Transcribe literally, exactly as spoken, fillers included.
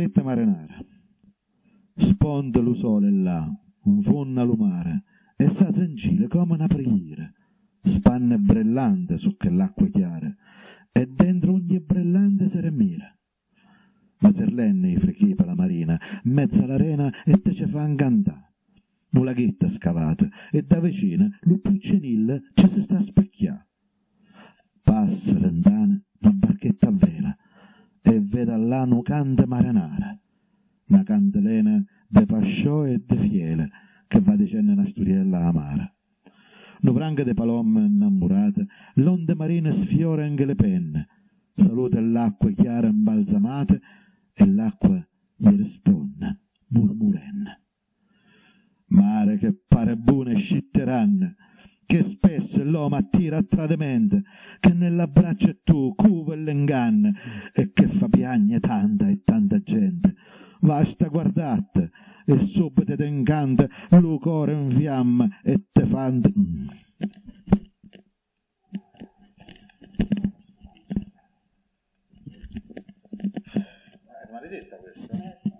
laghetta marinara. Sponda lo sole là, un funna lumare, e sa sengile come una preghiera. Spanne brillante su che l'acqua chiara, e dentro ogni brillante se remira. Ma serlenne i frechi per la marina, mezza all'arena e te ce fa incantà. Un laghetta scavata, e da vicina lo piccinil ci si sta a specchià. Passa lontana una barchetta a vela, e vede là un cante marinara, una candelena de pasciò e de fiele, che va dicendo una storiella amara. Nu branca de palome innamorate, l'onde marine sfiora anche le penne, saluta l'acqua chiara imbalsamata, e l'acqua gli risponde, murmurenne. Mare che pare buono e scitteranne, che spesso l'uomo attira a tradimento, che nell'abbraccio è tu, cuvo e l'inganna, e che fa piagne tanta e tanta gente. Basta guardate, e subito te incanta, lo cuore in fiamma, e te fan... Mm. Maledetta questa.